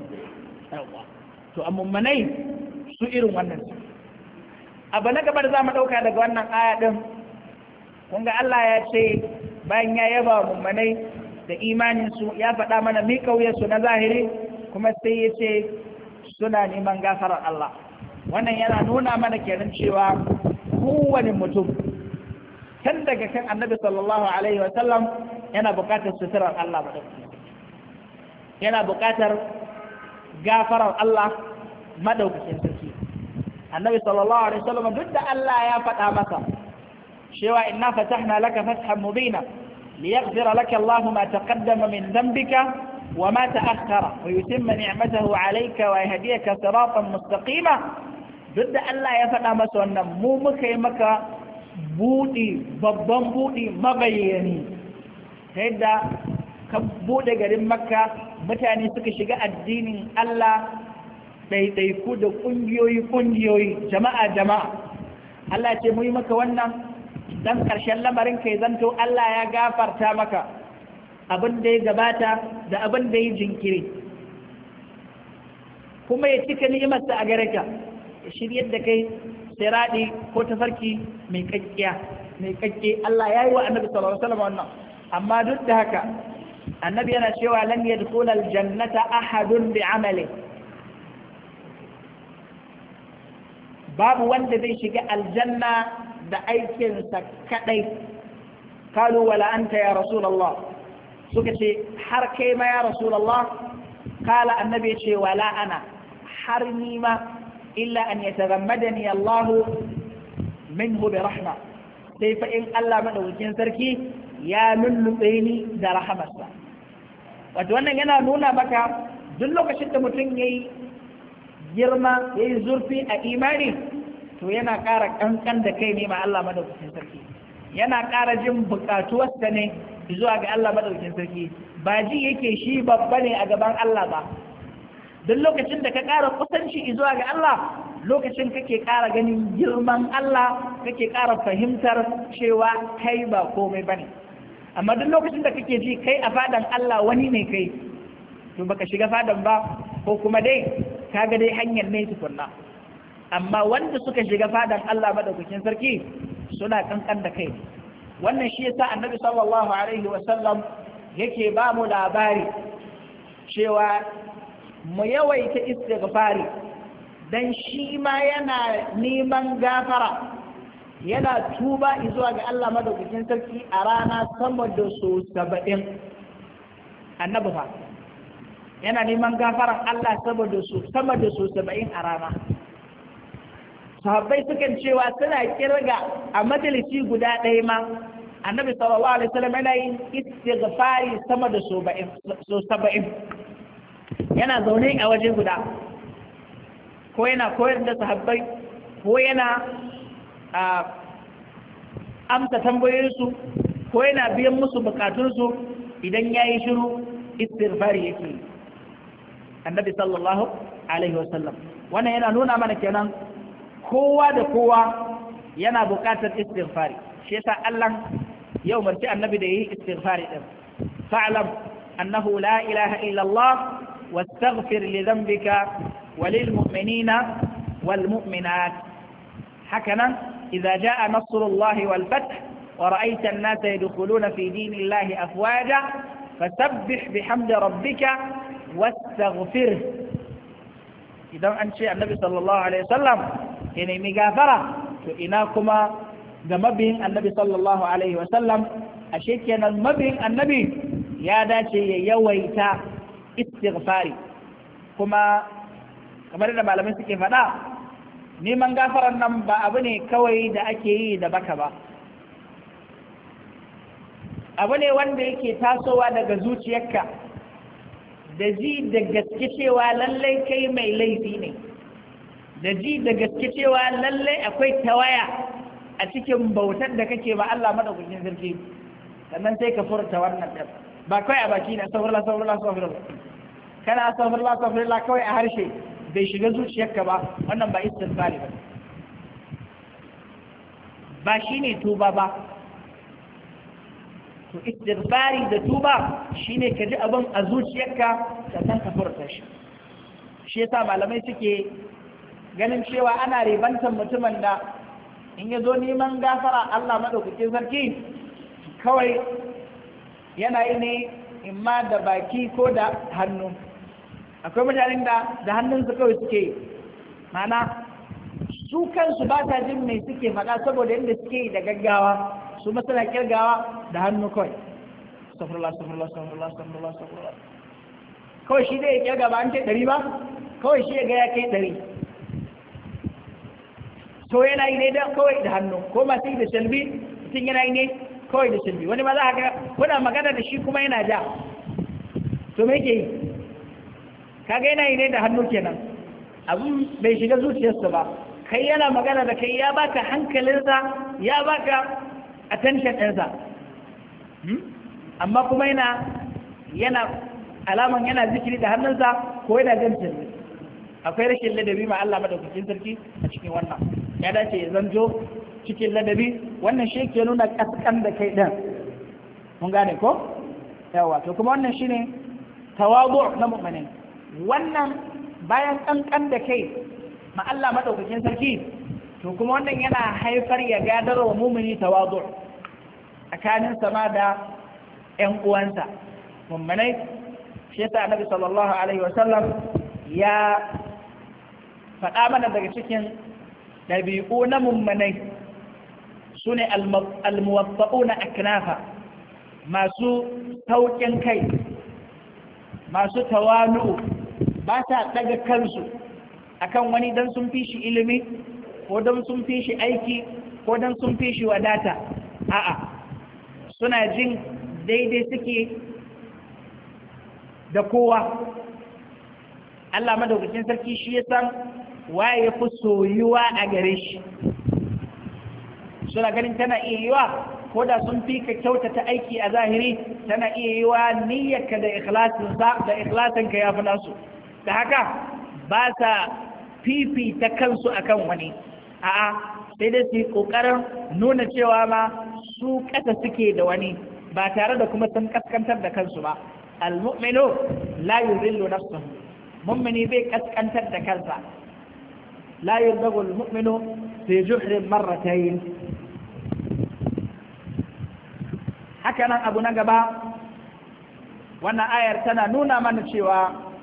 to amummanai su irin wannan abu na gaba da za mu ɗauka daga wannan aya ɗin kun ga Allah ya ce bayan ya yaba mummanai da imaninsu ya faɗa mana miƙa wuyarsu na zahiri kuma sai ya ce suna neman gafarar Allah wannan yana nuna mana kenan cewa kowane mutum tun daga kan annabi sallallahu alaihi wasallam yana buƙatar suturar Allah madaukakin yana buƙatar gafarar Allah madaukakin sarki annabi sallallahu alaihi wasallam duk da Allah ya faɗa masa cewa inna fatahna laka fathan mubina liyaghfira laka Allah ma taqaddama min dhanbika وما تأخر ويتم نعمته عليك ويهديك صراطا مستقيما ضد الله يفعل ما سوى مو مكي مكا بودي babban budi mabayani yadda ka bude garin makka mutane suka shiga addinin Allah ɗaiɗaiku da ƙungiyoyi jama'a Allah ce mu yi maka wannan dan ƙarshen lamarin kai zanto Allah ya gafarta maka abin da ya gabata da abin da ya jinkiri kuma ya cika ni'imarsa a gare ka ya shiryar da kai siradi ko tafarki mai kakke Allah ya yi wa annabi sallallahu alaihi wasallam wannan amma duk da haka annabi yana cewa lan yadkhula aljannata ahadun bi'amali babu wanda zai shiga aljanna da aikinsa kadai kalu wala anta ya rasulullah suka ce har kai ma ya rasulullah kala annabi ce wala ana har ni ma illa an yatagammadani Allah minhu bi rahma sai fa in Allah madaukakin sarki ya lullube ni da rahamarsa wato wannan yana nuna maka duk lokacin da mutum yayi girma yayi zurfi a imani to yana ƙara kankan da kai ne ma Allah madaukakin sarki yana ƙara jin buƙatuwarsa ne zuwa ga Allah madaukakin sarki ba ji yake shi babba ne a gaban Allah ba duk lokacin da ka ƙara kusanci zuwa ga Allah lokacin kake ƙara ganin girman Allah kake ƙara fahimtar cewa kai ba komai bane amma duk lokacin da kake ji kai a fadan Allah wani ne kai to baka shiga fadan ba ko kuma dai kaga dai hanyar ne tukunna amma wanda suka shiga fadan Allah madaukakin sarki suna kankan da kai wannan shi yasa annabi sallallahu alaihi wasallam yake ba mu labari cewa mu yawaita istighfari dan shi ma yana neman gafara yana tuba zuwa ga Allah madaukakin sarki a rana sama da so 70 annabi fa yana neman gafaran Allah saboda su sama da so 70 a rana sahabbai sukan cewa suna kirga a majalisi guda ɗaya ma annabi sallallahu alaihi wasallam yana yin istighfari sama da so 70 yana zaune a waje guda ko yana koyar da sahabbai ko yana amsa tambayoyinsu ko yana biyan musu bukatunsu idan ya yi shiru istighfari yake annabi sallallahu alaihi wasallam wannan yana nuna mana kenan kowa da kowa yana bukatar istighfari shi yasa Allah ya umarci annabi da yi istighfari din fa'lam annahu la ilaha illa Allah wastaghfir li dhanbika walil mu'minina wal mu'minat hakanan idza jaa nasrullahi wal fath wa ra'aita an-nasa yadkhuluna fi dinillahi afwaja fasabbih bihamdi rabbika wastaghfir idan an ce annabi sallallahu alaihi wasallam ya nemi gafara to ina kuma ga mabiyin annabi sallallahu alaihi wasallam ashe kenan mabiyin annabi ya dace ya yawaita istighfari kuma kamar da malamai suke faɗa neman gafaran nan ba abu ne kawai da ake yi da baka ba abu ne wanda yake tasowa daga zuciyarka da ji da gaske cewa lallai kai mai laifi ne da ji da gaske cewa lallai akwai tawaya a cikin bautar da kake ba Allah madaukakin sarki sannan sai ka furta wannan din ba kai a baki na astaghfirullah kana astaghfirullah kawai a harshe bai shiga zuciyarka ba wannan ba istighfari ba shine tuba ba to istighfari da tuba shine ka ji abin a zuciyarka sannan ka furta shi shi yasa malamai suke ganin cewa ana ribantar mutumin da in ya zo neman gafara Allah madaukakin sarki kawai yana yi ne imma da baki ko da hannu akwai mutanen da hannunsu kawai suke ma'ana su kansu ba ta jin mai suke faɗa saboda yadda suke yi da gaggawa su masana kirgawa da hannu kawai safirullah kawai shi zai kirga ba an ce 100 ba kawai shi ya ga ya kai 100 to yana yi ne da kawai da hannu ko masu yi da shalbi mutum yana yi ne kawai da shalbi wani ma za a ga kuna magana da shi kuma yana ja to me ke yi kaga yana yi ne da hannu kenan abin bai shiga zuciyarsa ba kai yana magana da kai ya baka hankalinsa ya baka attention ɗinsa amma kuma yana alaman yana zikiri da hannunsa ko yana jan shalbi akwai rashin ladabi ma Allah madaukakin sarki a cikin wannan ya dace ya zanjo cikin ladabi wannan shi ke nuna kaskan da kai din mun gane ko yawa to kuma wannan shine tawadu na mu'minin wannan bayan kankan da kai ma Allah madaukakin sarki to kuma wannan yana haifar ya gadar wa mu'mini tawadu tsakanin sama da ƴan uwansa mu'minai shi yasa Annabi sallallahu alaihi wasallam ya faɗa mana daga cikin ɗabi'u na mummanai su ne almuwaffa'u na aknafa masu sauƙin kai masu tawalu'u ba ta ɗaga kansu akan wani don sun fi shi ilimi ko don sun fi shi aiki ko don sun fi shi wadata a'a suna jin daidai suke da kowa Allah madaukakin sarki shi ya san waye ya fi soyuwa a gare shi suna ganin tana iya yiwa ko da sun fi ka kyautata aiki a zahiri tana iya yiwa niyyarka da ikhlasinka ya fi nasu da haka ba sa fifita kansu akan wani a'a sai dai su yi ƙoƙarin nuna cewa ma su ƙasa suke da wani ba tare da kuma sun kaskantar da kansu ba al-mu'minu la yuzillu nafsuhu mu'mini bai kaskantar da kansa لا يلدغ المؤمن في جحر مرتين هكذا أبو نقبا وانا آية تنا نونا من شوى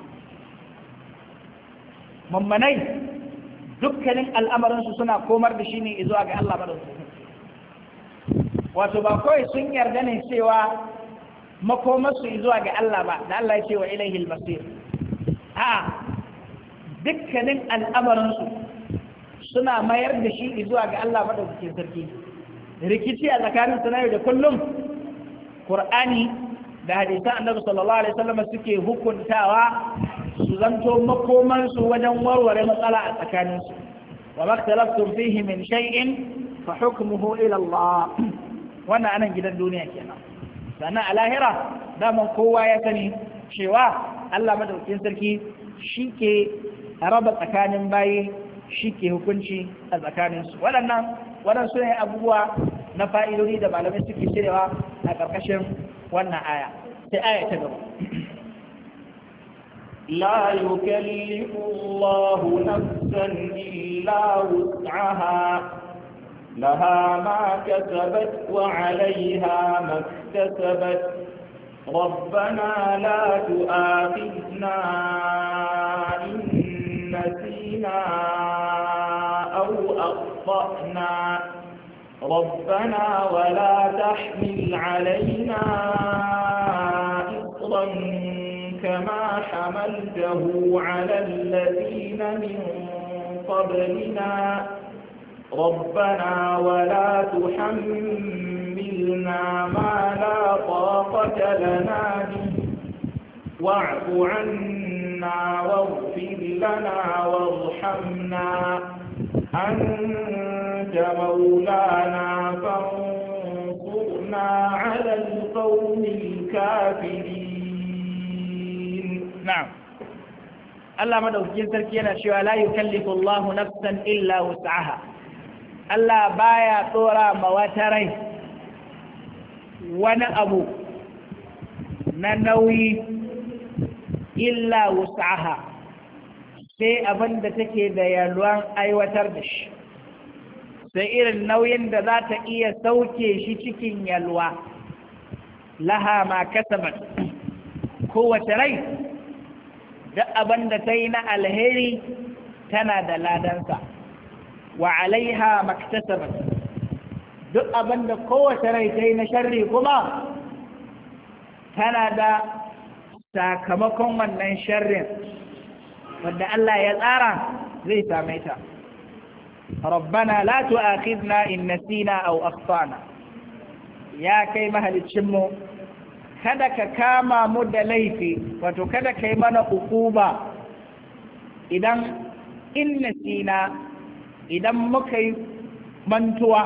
ممني dukkanin al'amarinsu suna komar da shi ne zuwa ga Allah madaukakin wato ba kawai sun yarda ne cewa makomarsu zuwa ga Allah ba da Allah ya ce wa ilaihil masir a dukkanin al'amarinsu suna mayar da shi zuwa ga Allah madaukakin sarki rikici a tsakanin su na yau da kullum Qur'ani da hadisan Annabi sallallahu alaihi wasallam suke hukuntawa su zanto makomansu wajen warware matsala a tsakaninsu wa maktalaftum fihi min shay'in fa hukmuhu ila Allah wannan anan gidan duniya kenan sannan a lahira daman kowa ya sani cewa Allah madaukakin sarki shi ke raba tsakanin bayi shi ke hukunci a tsakaninsu waɗansu ne abubuwa na fa'idodi da malamai suke cirewa a ƙarƙashin wannan aya sai aya ta gaba لا يكلف الله نفسا إلا وسعها لها ما كسبت وعليها ما اكتسبت ربنا لا تؤاخذنا إن نسينا أو أخطأنا ربنا ولا تحمل علينا إصرا كما حملته على الذين من قبلنا ربنا ولا تحملنا ما لا طاقة لنا به واعف عنا واغفر لنا وارحمنا أنت مولانا فانصرنا على القوم الكافرين نعم الله مدوكين سركينا شوى لا يكلف الله نفسا إلا وسعها الله بايا طورا مواتري وانا أبو ننوي إلا وسعها sai abin da take da yalwan aiwatar da shi sai irin nauyin da za ta iya sauke shi cikin yalwa laha ma kasabat kowace rai duk abin da ta yi na alheri tana da ladansa wa alaiha maktasabat duk abin da kowace rai ta yi na sharri kuma tana da sakamakon wannan sharrin wanda Allah ya tsara zai same ta rabbana la tu'akhidna in nasina aw akhtana ya kai mahalicin mu kada ka kama mu da laifi wato kada kai mana hukuma idan in nasina idan muka yi mantuwa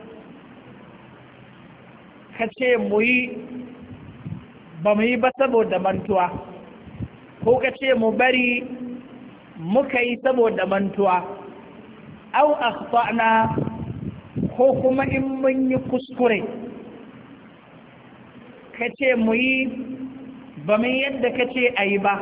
kace mu yi ba mu yi ba saboda mantuwa ko kace mu bari muka yi saboda mantuwa au akhtana ko kuma in mun yi kuskure kace mu yi ba mu yadda kace ayi ba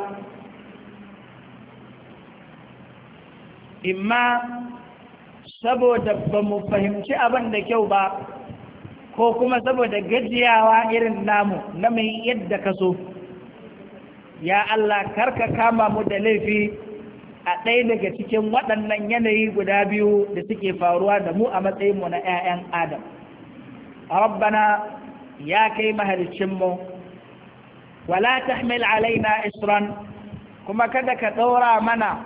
imma saboda ba mu fahimci abin da kyau ba ko kuma saboda gajiyawa irin namu na mai yadda ka so ya Allah karka kama mu da laifi a ɗaya daga cikin waɗannan yanayi guda biyu da suke faruwa da mu a matsayinmu na 'ya'yan Adam. Rabbana ya kai mahalicinmu, wala tahmil alaina isran kuma kada ka ɗora mana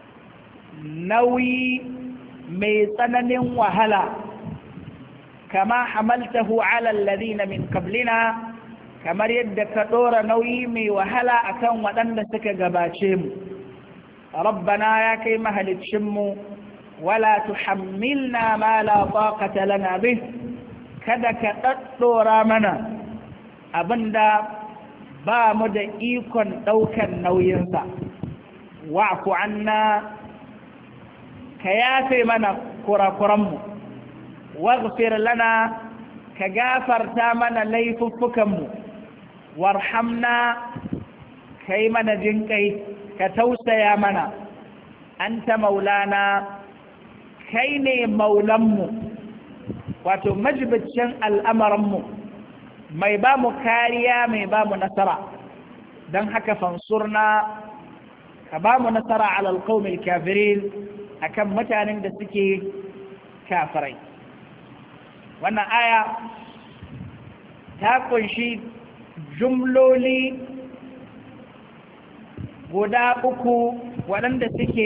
nauyi mai tsananin wahala kama hamaltahu ala alladhina min qablina kamar yadda ka ɗora nauyi mai wahala akan waɗanda suka gabace mu. ربنا يا كيما هلتشم ولا تحملنا ما لا طاقة لنا به kada ka ɗaɗɗora mana abinda ba mu da ikon ɗaukar nauyinsa wa'fu anna ka yafe mana kurakuranmu waghfir lana ka gafarta mana laifuffukanmu warhamna ka yi mana jinƙai ka tausaya mana anta maulana kai ne maulanmu wato majibicin al'amuranmu mai ba mu kariya mai ba mu nasara don haka fansurna ka ba mu nasara alal qaumil kafirin akan mutanen da suke kafirai wannan aya ta kunshi jumloli guda uku waɗanda suke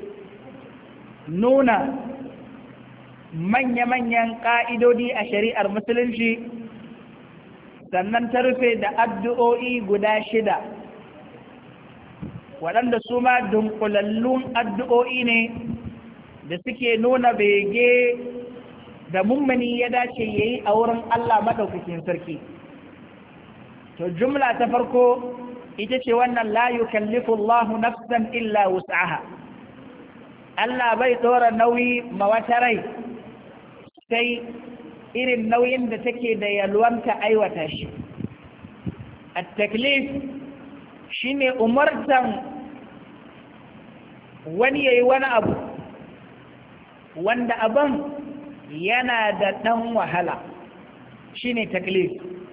nuna manya-manyan ƙa'idodi a shari'ar musulunci sannan ta rufe da addu'o'i guda 6 waɗanda su ma dunkulallun addu'o'i ne da suke nuna bege da mummuni ya dace ya yi a wurin Allah maɗaukakin sarki. To jumla ta farko ita ce wannan la yukallifu Allahu nafsan illa wus'aha. Allah bai ɗora nauyi ma wata rai sai irin nauyin da take da yalwanta aiwata shi. At-taklif shine umartan wani yayi wani abu wanda abin yana da ɗan wahala, shine taklif.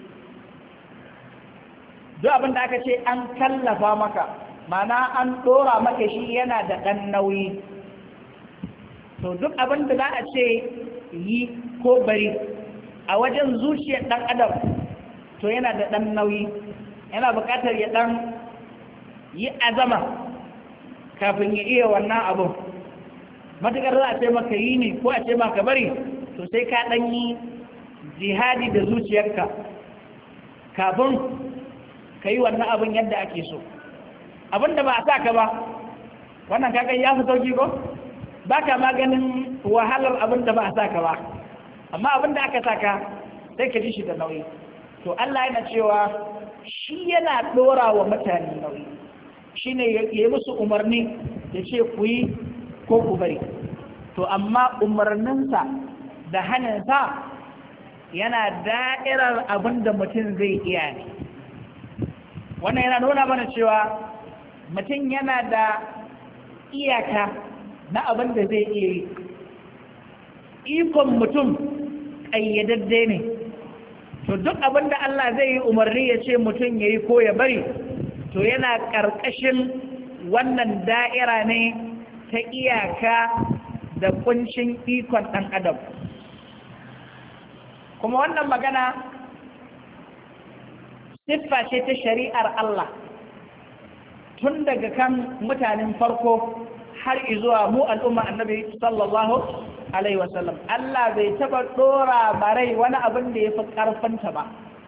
Duk abin da aka ce an kallafa maka, mana an ɗora maka shi yana da ɗan nauyi. To duk abin da za a ce yi ko bari a wajen zuciyar ɗan adam to yana da ɗan nauyi, yana buƙatar ya ɗan yi azama kafin ya iya wannan abun. Matuƙar za a ce maka yi ne ko a ce maka bari, to sai ka ɗan yi jihadi da zuciyarka kafin ka yi wannan abin yadda ake so. Abin da ba a sa ka ba, wannan kakan ya fi sauki ko? Ba ka maganin wahalar abin da ba a sa ka ba, amma abin da aka sa ka sai ka ji shi da nauyi. To Allah yana cewa shi yana ɗora wa mutane nauyi, shi ne ya yi musu umarni ya ce ku yi ko ku bari. To amma umarninsa da hannunsa yana da'irar abin da mutum zai iya ne. Wannan yana nuna mana cewa mutum yana da iyaka na abin da zai iya yi. Ikon mutum ƙayyadadde ne. To duk abin da Allah zai yi umarni ya ce mutum ya yi ko ya bari, to yana ƙarƙashin wannan da'ira ne ta iyaka da kuncin ikon ɗan adam. Kuma wannan magana siffa ce ta shari'ar Allah tun daga kan mutanen farko har izuwa mu al'umma annabi sallallahu alaihi wasallam. Allah bai taba dora barai wani abin da ya fi ƙarfanta ba,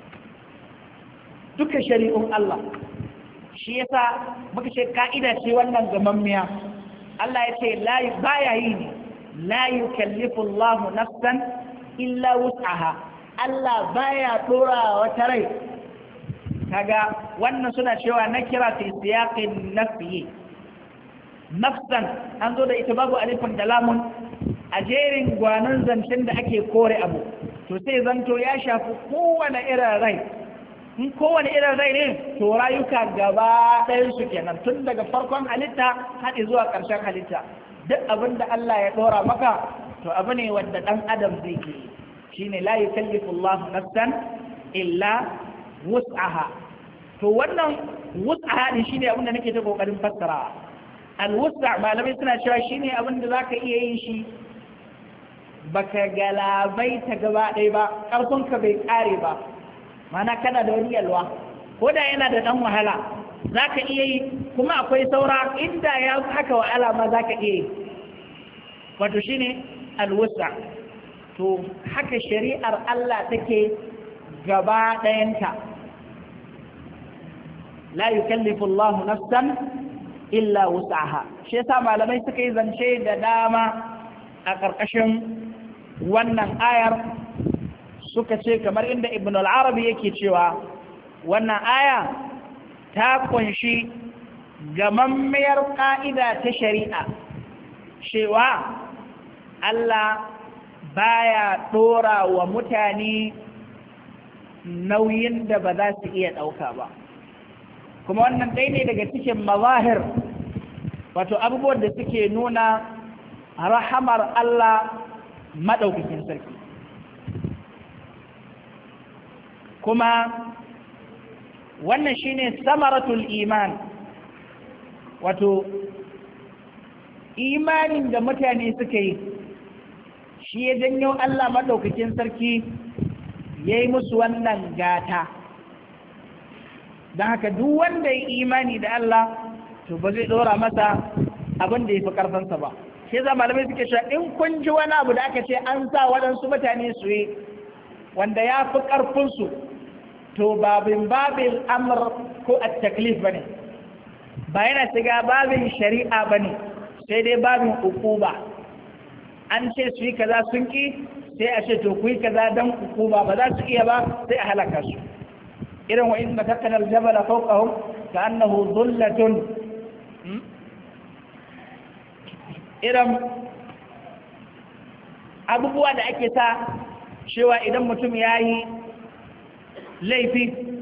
duka shari'un Allah. Shi yasa muka ce ka'ida ce wannan gamammiya. Allah ya ce baya yi ne, la yukallifu Allahu nafsan illa wus'aha. Allah baya dora wata rai. Kaga wannan suna cewa na kira fi siyaqin nafyi. Nafsan an zo da ita babu alifin da lamun a jerin gwanon zancen da ake kore abu, to sai zanto ya shafi kowane irin rai. In kowane irin rai ne, to rayuka gaba ɗayan su kenan, tun daga farkon halitta haɗi zuwa ƙarshen halitta. Duk abin da Allah ya ɗora maka, to abu ne wanda ɗan adam zai ke. Shine la yukallifu Allahu nafsan illa wus'aha. To wannan wus'aha din shine abin da nake ta kokarin fassarawa. Al-wus'a malamai suna cewa shine abin da zaka iya yin shi baka galabai ta gaba ɗaya ba, ƙarfinka bai ƙare ba, mana kana da wani yalwa, ko da yana da ɗan wahala zaka iya yi, kuma akwai saura inda ya haka wahala ma zaka iya yi. Wato shine al-wus'a. To haka shari'ar Allah take gaba ɗayanta. La yukallifu Allahu nafsan illa wus'aha. Shi yasa malamai suka yi zance da dama a ƙarƙashin wannan ayar, suka ce kamar inda Ibn al-Arabi yake cewa wannan aya ta kunshi gamammiyar ƙa'ida ta shari'a cewa Allah baya ɗora wa mutane nauyin da ba za su iya ɗauka ba. Kuma wannan ɗaya ne daga cikin mazahir, wato abubuwan da suke nuna rahamar Allah maɗaukakin sarki. Kuma wannan shine samaratul iman, wato imanin da mutane suka yi shi ya janyo Allah maɗaukakin sarki ya yi musu wannan gata. Don haka duk wanda ya imani da Allah to ba zai ɗora masa abin da ya fi ƙarfansa ba. Shi za malamai suke cewa in kun ji wani abu da aka ce an sa waɗansu mutane su yi wanda ya fi ƙarfinsu, to babin amr ko at taklif ba ne. ba yana shiga babin shari'a bane sai dai babin uquba an ce su yi kaza sun ki sai a ce to ku yi kaza dan uquba ba za su iya ba sai a halaka su irin wa inna takana aljabala fawqahum ka'annahu dhullatun irin abubuwa da ake sa cewa idan mutum ya yi laifi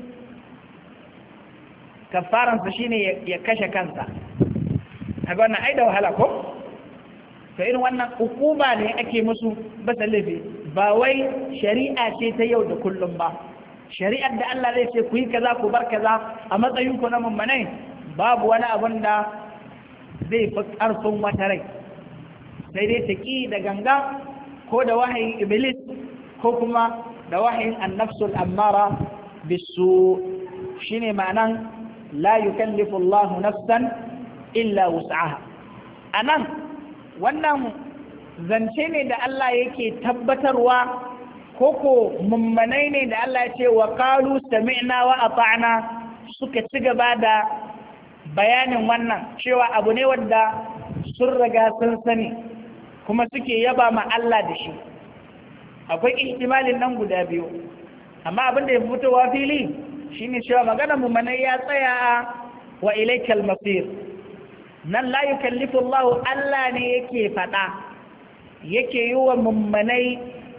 kafaransa shine ya kashe kansa a wannan ai da wahala ko to irin wannan hukuma ne ake musu basa laifi ba wai shari'a ce ta yau da kullum ba shari'ar da Allah zai ce ku yi kaza ku bar kaza a matsayin ku na mummunai babu wani abun da zai fi ƙarfin wata rai sai dai ta ƙi da ganga ko da wahayin iblis ko kuma da wahayin annafsul ammara bisu shine ma'anan la yukallifu Allahu nafsan illa wus'aha anan wannan zance ne da Allah yake tabbatarwa koko mummanai ne da Allah ya ce wa qalu sami'na wa ata'na suka ci gaba da bayanin wannan cewa abu ne wanda sun riga sun sani kuma suke yaba ma Allah da shi akwai ihtimalin nan guda biyu amma abin da ya fitowa fili shine cewa magana mummanai ya tsaya wa ilaikal masir nan la yukallifu Allah ne yake fada yake yi wa mummanai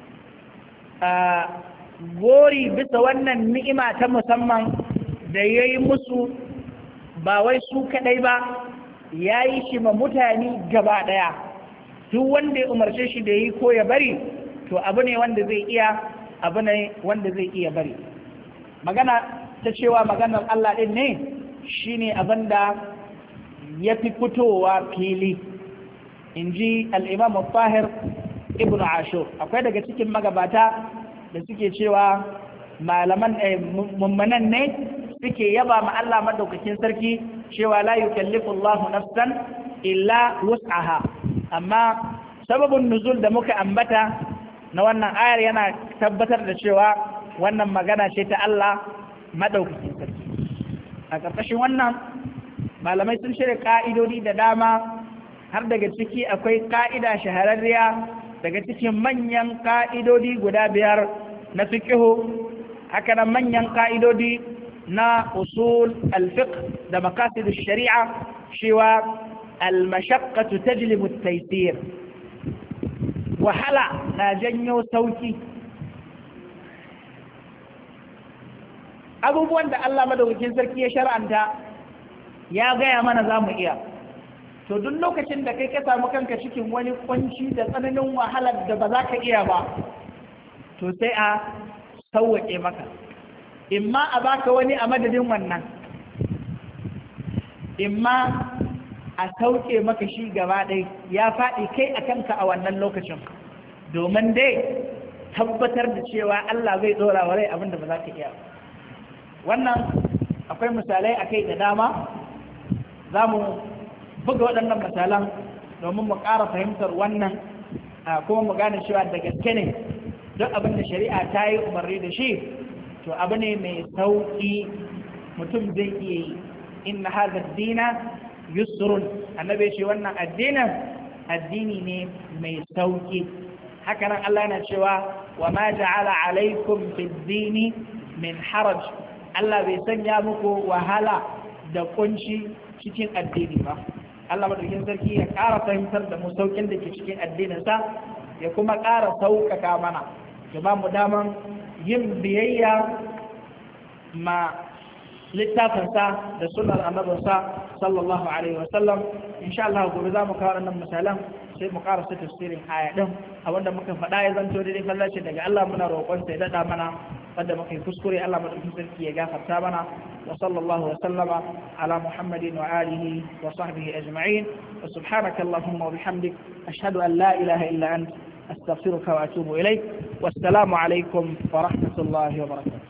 gori bisa wannan ni'ima ta musamman da ya yi musu ba wai su kadai ba ya yi shi ma mutane gaba daya duk wanda ya umarce shi da yi ko ya bari to abu ne wanda zai iya abu ne wanda zai iya bari magana ta cewa maganar Allah din ne shine abin da ya fi fitowa fili in ji al-Imam al-Tahir ibn Ashur akwai daga cikin magabata da suke cewa malaman mummanan ne suke yaba ma Allah madaukakin sarki cewa la yukallifu Allahu nafsan illa wus'aha amma sababin nuzul da muka ambata na wannan ayar yana tabbatar da cewa wannan magana ce ta Allah madaukakin sarki a ƙarƙashin wannan malamai sun shirya ka'idodi da dama har daga ciki akwai ka'ida shahararriya daga cikin manyan ka'idodi guda 5 na fiqhu haka nan manyan ka'idodi na usul al-fiqh da maqasid ash-shari'a cewa al-mashaqqatu tajlibu at-taysir wahala na janyo sauki abubuwan da Allah madaukakin sarki ya shar'anta ya gaya mana za mu iya to duk lokacin da kai ka samu kanka cikin wani kunci da tsananin wahalar da ba za ka iya ba to sai a sauwaƙe maka imma a baka wani a madadin wannan imma a sauke maka shi gaba ɗai ya faɗi kai a kanka a wannan lokacin domin dai tabbatar da cewa Allah zai ɗora wa rai abinda ba za ka iya wannan akwai misalai a kai da dama za mu buga waɗannan misalan domin mu ƙara fahimtar wannan kuma mu gane cewa da gaske ne duk abin da shari'a ta yi umarni da shi to abu ne mai sauƙi mutum zai iya yi inna hadha ad-dina yusrun annabi ce wannan addini ne mai sauƙi haka nan Allah yana cewa wa ma ja'ala alaikum fid-dini min haraj Allah bai sanya muku wahala da kunci cikin addini ba Allah madaukakin sarki ya ƙara fahimtar da mu saukin da ke cikin addininsa ya kuma ƙara sauƙaƙa mana ya ba mu daman yin biyayya ma littafinsa da sunar annabinsa sallallahu alaihi wasallam insha Allah gobe za mu kawo wannan misalan sai mu ƙara su tafsirin aya din a wanda muka faɗa ya zanto daidai fallace daga Allah muna roƙon sai daɗa mana wanda muka yi kuskure Allah madaukakin sarki ya gafarta mana wa sallallahu wa sallama ala Muhammadin wa alihi wa sahbihi ajma'in wa subhanaka allahumma wa bihamdik ashhadu an la ilaha illa ant astaghfiruka wa atubu ilayk wassalamu alaikum wa rahmatullahi wa barakatuh.